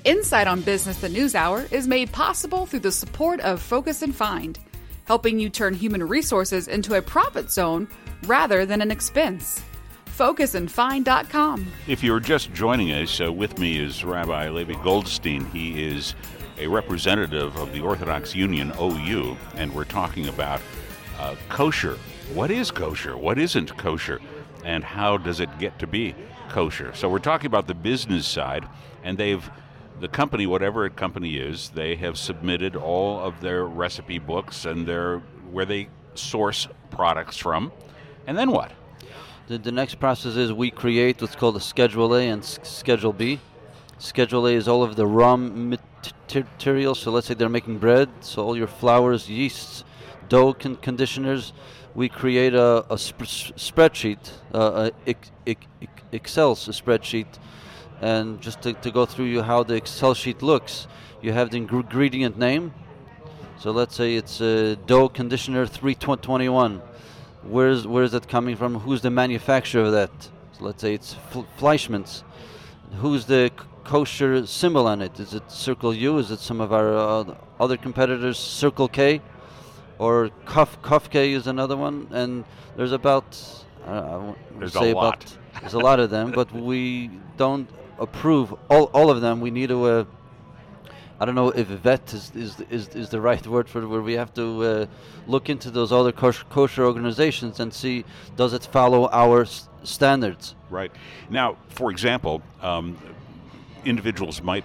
Insight on Business the News Hour is made possible through the support of Focus and Find, helping you turn human resources into a profit zone rather than an expense. FocusandFind.com. If you're just joining us, with me is Rabbi Levi Goldstein. He is a representative of the Orthodox Union, OU, and we're talking about kosher. What is kosher? What isn't kosher? And how does it get to be kosher? So we're talking about the business side, and the company, whatever company is, they have submitted all of their recipe books and where they source products from. And then what? The next process is we create what's called a Schedule A and Schedule B. Schedule A is all of the raw materials. So let's say they're making bread, so all your flours, yeasts, dough conditioners. We create a spreadsheet, Excel spreadsheet. And just to go through you how the Excel sheet looks, you have the ingredient name. So let's say it's dough conditioner 321. Where is that coming from? Who's the manufacturer of that? So let's say it's Fleischmann's. Who's the kosher symbol on it? Is it Circle U? Is it some of our other competitors, Circle K? Or Kuf K is another one. And there's about, there's a lot. There's a lot of them, but we don't approve all of them. We need to I don't know if vet is the right word for it, where we have to look into those other kosher organizations and see, does it follow our standards? Right. Now, for example, individuals might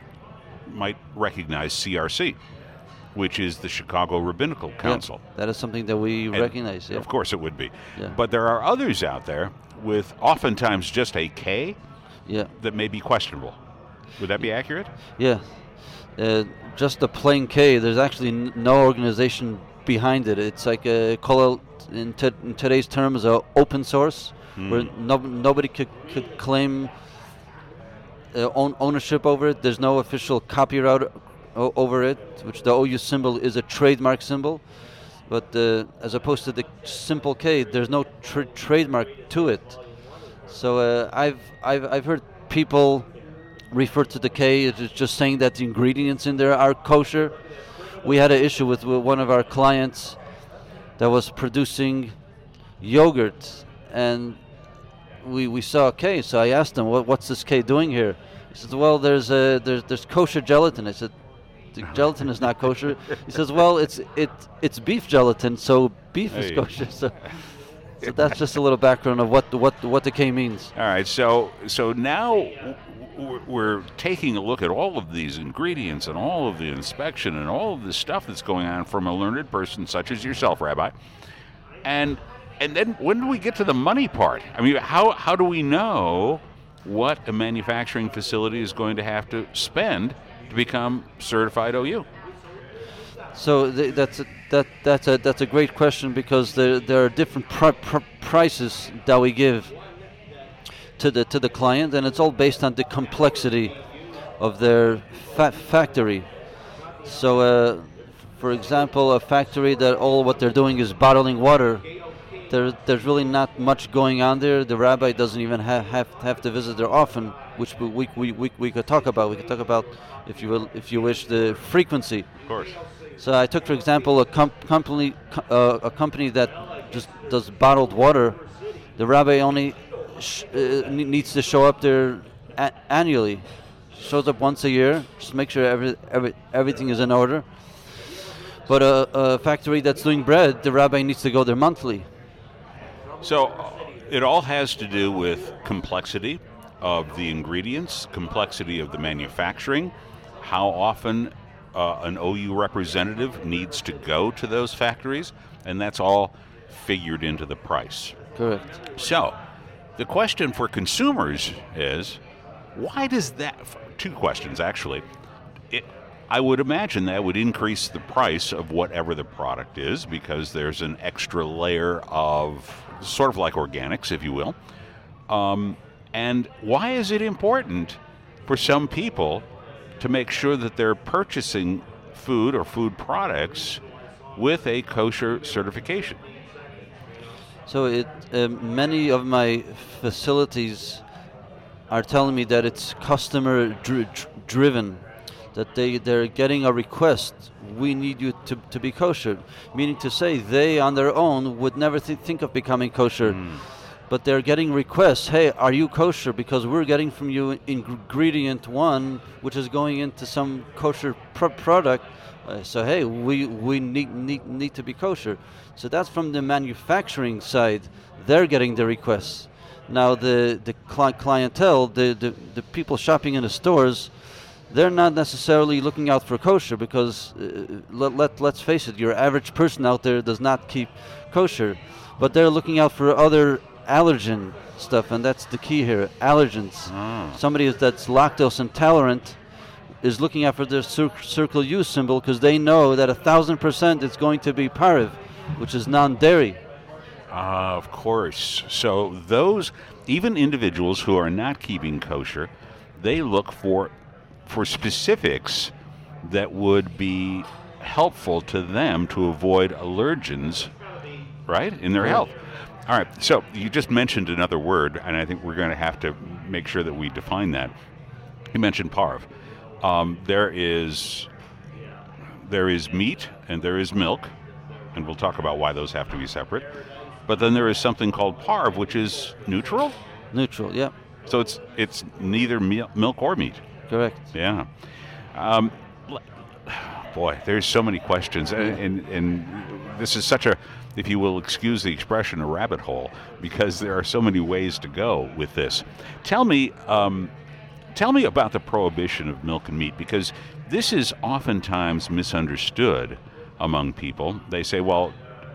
recognize CRC, which is the Chicago Rabbinical Council. Yeah, that is something that we recognize. Yeah. Of course it would be. Yeah. But there are others out there with oftentimes just a K that may be questionable. Would that be accurate? Yeah. Just a plain K, there's actually no organization behind it. It's like call it in today's terms open source, where nobody could claim ownership over it. There's no official copyright over it, which the OU symbol is a trademark symbol. But as opposed to the simple K, there's no trademark to it. So I've heard people refer to the K as just saying that the ingredients in there are kosher. We had an issue with one of our clients that was producing yogurt, and we saw a K. So I asked him, "What's this K doing here?" He says, "Well, there's kosher gelatin." I said, "The gelatin is not kosher." He says, "Well, it's beef gelatin, so beef is kosher." So that's just a little background of what the K means. All right. So now we're taking a look at all of these ingredients and all of the inspection and all of the stuff that's going on from a learned person such as yourself, Rabbi. And then when do we get to the money part? I mean, how do we know what a manufacturing facility is going to have to spend to become certified OU? So that's a great question, because there are different prices that we give to the client, and it's all based on the complexity of their factory. So, for example, a factory that all what they're doing is bottling water, there's really not much going on there. The rabbi doesn't even have to visit there often, which we could talk about. We could talk about, if you wish, the frequency. Of course. So I took, for example, a company that just does bottled water. The rabbi only needs to show up there annually. Shows up once a year, just make sure everything is in order. But a factory that's doing bread, the rabbi needs to go there monthly. So it all has to do with complexity of the ingredients, complexity of the manufacturing, how often an OU representative needs to go to those factories, and that's all figured into the price. Correct. So the question for consumers is, why does that, two questions actually, I would imagine that would increase the price of whatever the product is, because there's an extra layer of, sort of like organics, if you will. And why is it important for some people to make sure that they're purchasing food or food products with a kosher certification? So many of my facilities are telling me that it's customer driven, that they're getting a request, we need you to be kosher, meaning to say they on their own would never think of becoming kosher. But they're getting requests, hey, are you kosher? Because we're getting from you ingredient 1, which is going into some kosher product. So hey, we need to be kosher. So that's from the manufacturing side. They're getting the requests. Now the clientele, the people shopping in the stores, they're not necessarily looking out for kosher because let's face it, your average person out there does not keep kosher, but they're looking out for other allergen stuff, and that's the key here, allergens. Somebody that's lactose intolerant is looking after their circle U symbol because they know that 1,000% it's going to be pareve, which is non-dairy. Of course. So those, even individuals who are not keeping kosher, they look for specifics that would be helpful to them to avoid allergens, right, in their health. All right, so you just mentioned another word, and I think we're going to have to make sure that we define that. You mentioned parve. There is meat and there is milk, and we'll talk about why those have to be separate. But then there is something called parve, which is neutral? Neutral, yeah. So it's neither milk or meat. Correct. Yeah. Boy, there's so many questions, and this is such a, if you will excuse the expression, a rabbit hole, because there are so many ways to go with this. Tell me about the prohibition of milk and meat, because this is oftentimes misunderstood among people. They say, well,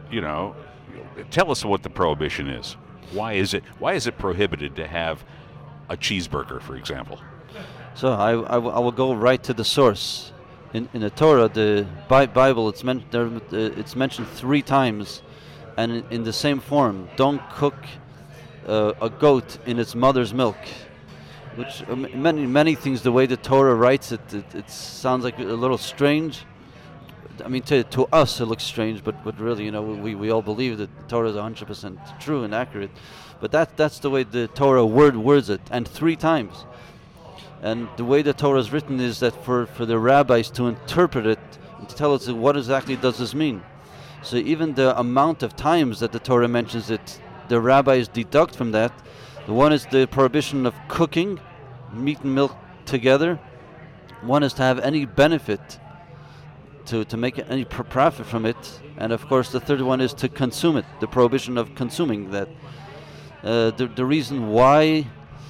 tell us what the prohibition is. Why is it prohibited to have a cheeseburger, for example? So I will go right to the source. In the Torah, the Bible, it's mentioned 3 times, and in the same form. Don't cook a goat in its mother's milk, which many things, the way the Torah writes it sounds like a little strange. I mean, to us it looks strange, but really, we all believe that the Torah is 100% true and accurate. But that's the way the Torah words it, and 3 times. And the way the Torah is written is that for the rabbis to interpret it and to tell us what exactly does this mean. So even the amount of times that the Torah mentions it, the rabbis deduct from that. The one is the prohibition of cooking meat and milk together. One is to have any benefit, to make any profit from it. And of course the third one is to consume it, the prohibition of consuming that. The reason why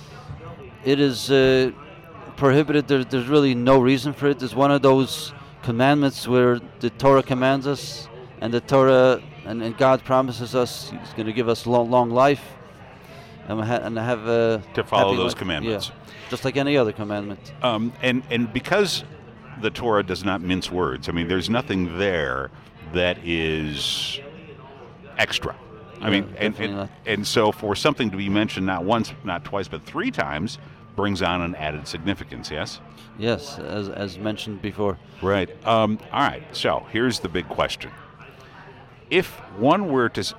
it is prohibited, there's really no reason for it. It's one of those commandments where the Torah commands us, and the Torah and God promises us He's going to give us long life, and have to follow those life. commandments. Yeah, just like any other commandment. And because the Torah does not mince words, I mean, there's nothing there that is extra. I mean, and so for something to be mentioned not once, not twice, but 3 times brings on an added significance, yes? Yes, as mentioned before. Right. All right, so here's the big question. If one were to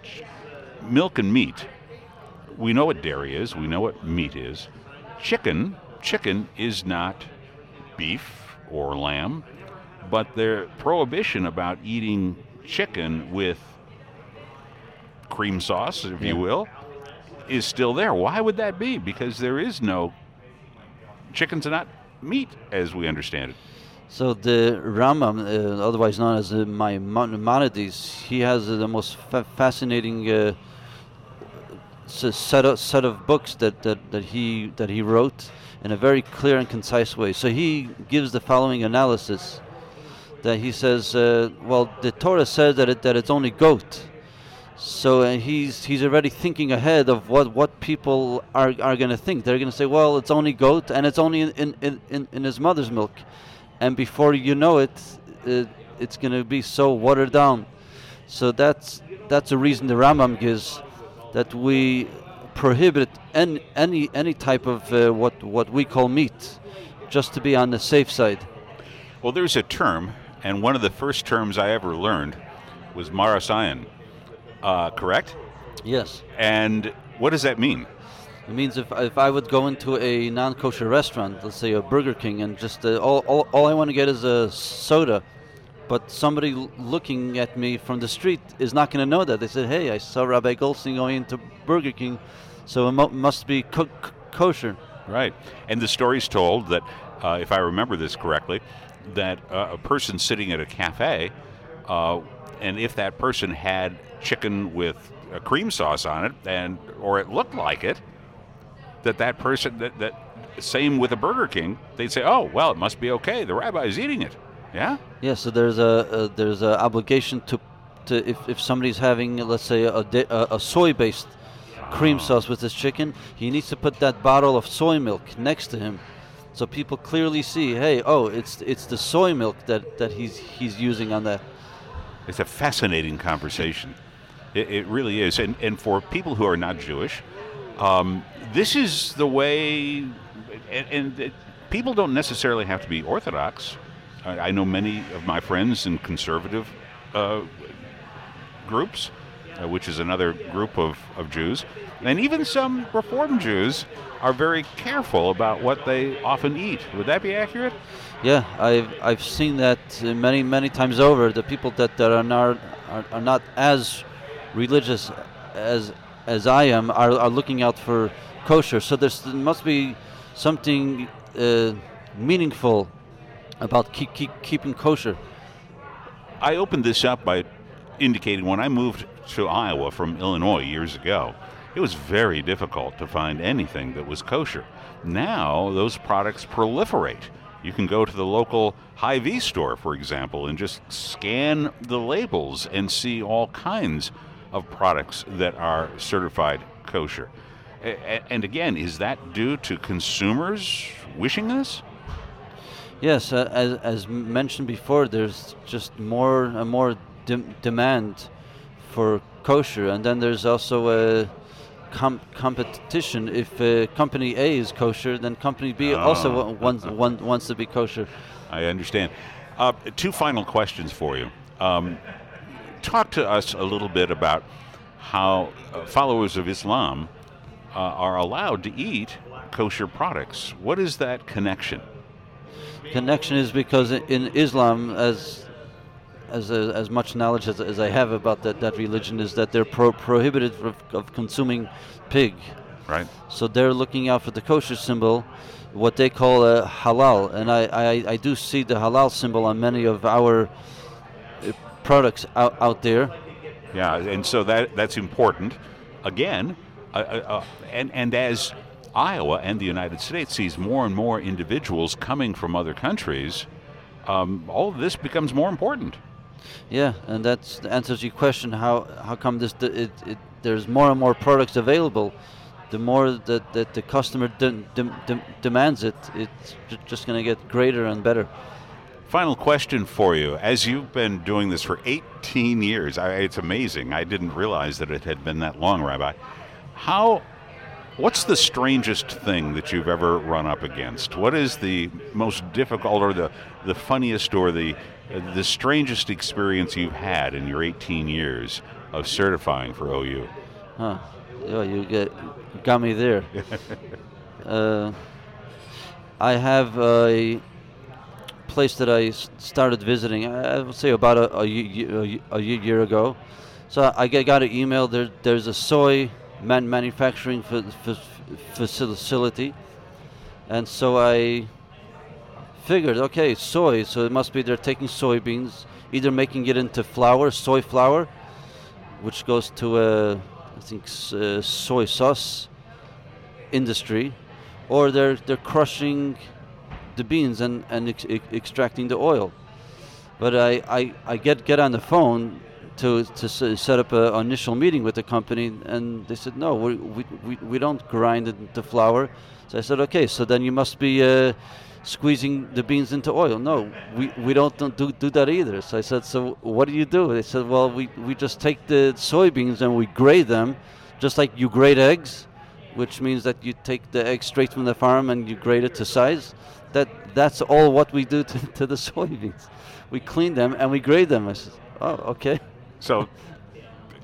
milk and meat, we know what dairy is, we know what meat is. Chicken is not beef or lamb, but their prohibition about eating chicken with cream sauce, if you will, is still there. Why would that be? Because there is no, chickens are not meat as we understand it. So the Rambam, otherwise known as the Maimonides, he has the most fascinating set of books that he wrote in a very clear and concise way. So he gives the following analysis, that he says, well, the Torah says that it's only goat. So he's already thinking ahead of what people are going to think. They're going to say, well, it's only goat, and it's only in his mother's milk. And before you know it, it's going to be so watered down. So that's the reason the Rambam gives, that we prohibit any type of what we call meat, just to be on the safe side. Well, there's a term, and one of the first terms I ever learned was marasayan. Correct? Yes. And what does that mean? It means if I would go into a non-kosher restaurant, let's say a Burger King, and just all I want to get is a soda, but somebody looking at me from the street is not going to know that. They said, hey, I saw Rabbi Goldstein going into Burger King, so it must be kosher. Right. And the story's told that, if I remember this correctly, that a person sitting at a cafe, and if that person had chicken with a cream sauce on it, or it looked like it, that person, that same with a Burger King, they'd say, oh, well, it must be okay. The rabbi's eating it. Yeah? Yeah, so there's a obligation to if somebody's having, let's say, a soy-based cream sauce with his chicken, he needs to put that bottle of soy milk next to him, so people clearly see, hey, oh, it's the soy milk that he's using on that. It's a fascinating conversation. It really is. And for people who are not Jewish, this is the way, and people don't necessarily have to be Orthodox. I know many of my friends in conservative groups, which is another group of Jews, and even some Reform Jews are very careful about what they often eat. Would that be accurate? Yeah, I've seen that many times over. The people that are not as religious as I am are looking out for kosher. So there must be something meaningful about keeping kosher. I opened this up by indicating when I moved to Iowa from Illinois years ago, it was very difficult to find anything that was kosher. Now those products proliferate. You can go to the local Hy-Vee store, for example, and just scan the labels and see all kinds of products that are certified kosher. And again, is that due to consumers wishing this? Yes, as mentioned before, there's just more and more demand for kosher, and then there's also a competition. If company A is kosher, then company B also wants to be kosher. I understand. Two final questions for you. Talk to us a little bit about how followers of Islam are allowed to eat kosher products. What is that connection? Connection is because in Islam, as much knowledge as I have about that religion, is that they're prohibited of consuming pig. Right. So they're looking out for the kosher symbol, what they call a halal, and I do see the halal symbol on many of our products out there. Yeah, and so that's important. Again, and as Iowa and the United States sees more and more individuals coming from other countries, all of this becomes more important. Yeah, and that answers your question. How come there's more and more products available? The more that the customer demands it, it's just going to get greater and better. Final question for you. As you've been doing this for 18 years, it's amazing. I didn't realize that it had been that long, Rabbi. What's the strangest thing that you've ever run up against? What is the most difficult or the funniest or the strangest experience you've had in your 18 years of certifying for OU? Huh. Oh, you got me there. I have a place that I started visiting, I would say about a year ago. So I got an email. There's a soy manufacturing facility, and so I figured, okay, soy, so it must be they're taking soybeans, either making it into flour, soy flour, which goes to I think soy sauce industry, or they're crushing the beans and extracting the oil. But I get on the phone to set up an initial meeting with the company, and they said, no, we don't grind it into flour. So I said, okay, so then you must be squeezing the beans into oil. No, we don't do that either. So I said, so what do you do? They said, well, we just take the soybeans and we grade them, just like you grade eggs, which means that you take the egg straight from the farm and you grade it to size. That's all what we do to the soybeans. We clean them and we grade them. I said, oh, okay. So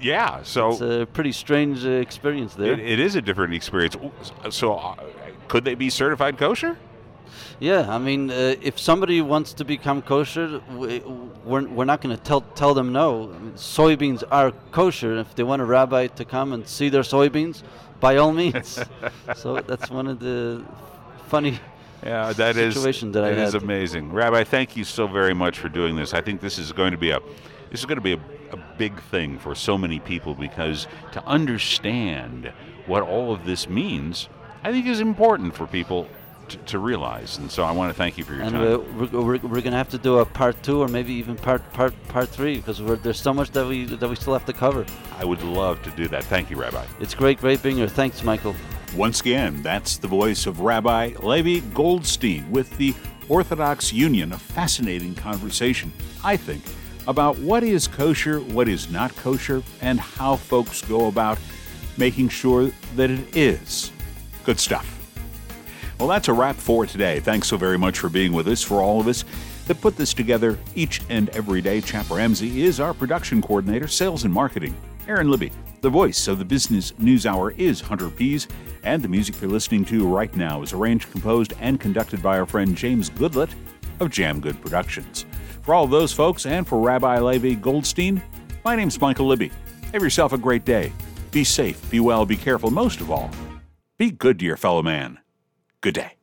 Yeah, so It's a pretty strange experience there. it is a different experience. So could they be certified kosher? Yeah, I mean, if somebody wants to become kosher, we're not going to tell them no. I mean, soybeans are kosher. If they want a rabbi to come and see their soybeans, by all means. So that's one of the funny situations that I had. That is amazing. Rabbi, thank you so very much for doing this. I think this is going to be a big thing for so many people, because to understand what all of this means, I think is important for people to realize. And so I want to thank you for your time. And we're going to have to do a part 2 or maybe even part 3, because there's so much that we still have to cover. I would love to do that. Thank you, Rabbi. It's great being here. Thanks, Michael. Once again, that's the voice of Rabbi Levi Goldstein with the Orthodox Union. A fascinating conversation, I think, about what is kosher, what is not kosher, and how folks go about making sure that it is. Good stuff. Well, that's a wrap for today. Thanks so very much for being with us. For all of us that put this together each and every day, Chap Ramsey is our production coordinator, sales and marketing. Aaron Libby, the voice of the Business News Hour, is Hunter Pease, and the music you're listening to right now is arranged, composed, and conducted by our friend James Goodlett of Jam Good Productions. For all of those folks, and for Rabbi Levi Goldstein, my name's Michael Libby. Have yourself a great day. Be safe, be well, be careful. Most of all, be good to your fellow man. Good day.